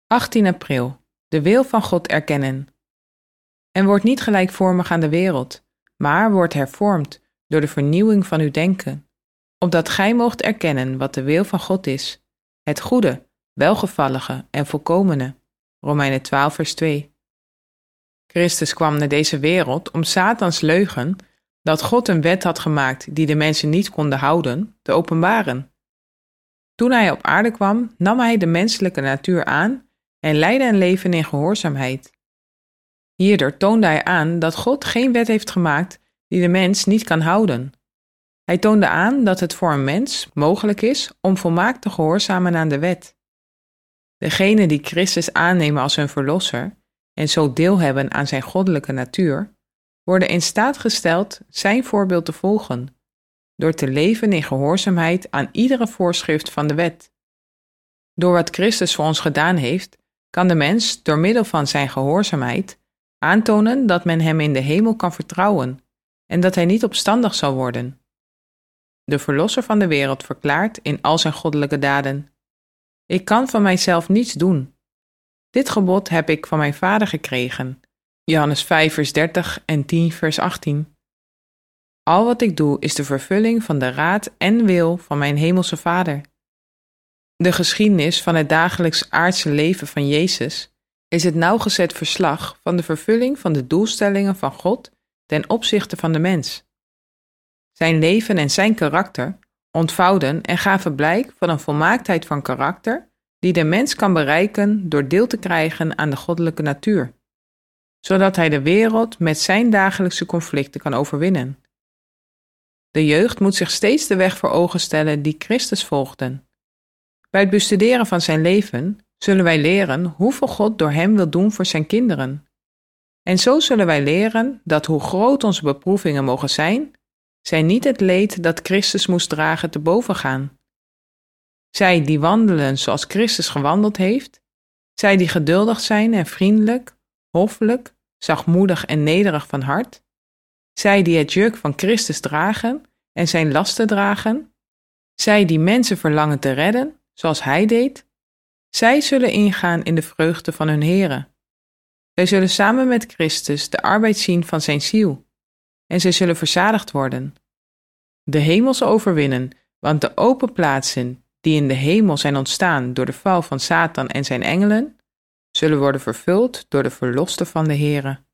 18 april. De wil van God erkennen. En word niet gelijkvormig aan de wereld, maar word hervormd door de vernieuwing van uw denken, opdat gij moogt erkennen wat de wil van God is, het goede, welgevallige en volkomene. Romeinen 12 vers 2. Christus kwam naar deze wereld om Satans leugen, dat God een wet had gemaakt die de mensen niet konden houden, te openbaren. Toen hij op aarde kwam, nam hij de menselijke natuur aan en leidde een leven in gehoorzaamheid. Hierdoor toonde hij aan dat God geen wet heeft gemaakt die de mens niet kan houden. Hij toonde aan dat het voor een mens mogelijk is om volmaakt te gehoorzamen aan de wet. Degenen die Christus aannemen als hun verlosser en zo deel hebben aan zijn goddelijke natuur, worden in staat gesteld zijn voorbeeld te volgen, door te leven in gehoorzaamheid aan iedere voorschrift van de wet. Door wat Christus voor ons gedaan heeft, kan de mens door middel van zijn gehoorzaamheid aantonen dat men hem in de hemel kan vertrouwen en dat hij niet opstandig zal worden. De Verlosser van de wereld verklaart in al zijn goddelijke daden: ik kan van mijzelf niets doen. Dit gebod heb ik van mijn Vader gekregen. Johannes 5 vers 30 en 10 vers 18. Al wat ik doe is de vervulling van de raad en wil van mijn hemelse Vader. De geschiedenis van het dagelijks aardse leven van Jezus is het nauwgezet verslag van de vervulling van de doelstellingen van God ten opzichte van de mens. Zijn leven en zijn karakter ontvouwden en gaven blijk van een volmaaktheid van karakter die de mens kan bereiken door deel te krijgen aan de goddelijke natuur, zodat hij de wereld met zijn dagelijkse conflicten kan overwinnen. De jeugd moet zich steeds de weg voor ogen stellen die Christus volgden. Bij het bestuderen van zijn leven zullen wij leren hoeveel God door hem wil doen voor zijn kinderen. En zo zullen wij leren dat hoe groot onze beproevingen mogen zijn, zij niet het leed dat Christus moest dragen te boven gaan. Zij die wandelen zoals Christus gewandeld heeft, zij die geduldig zijn en vriendelijk, hoffelijk, zachtmoedig en nederig van hart, zij die het juk van Christus dragen en zijn lasten dragen, zij die mensen verlangen te redden, zoals hij deed, zij zullen ingaan in de vreugde van hun Here. Zij zullen samen met Christus de arbeid zien van zijn ziel, en zij zullen verzadigd worden. De hemels overwinnen, want de open plaatsen die in de hemel zijn ontstaan door de val van Satan en zijn engelen, zullen worden vervuld door de verlosten van de Here.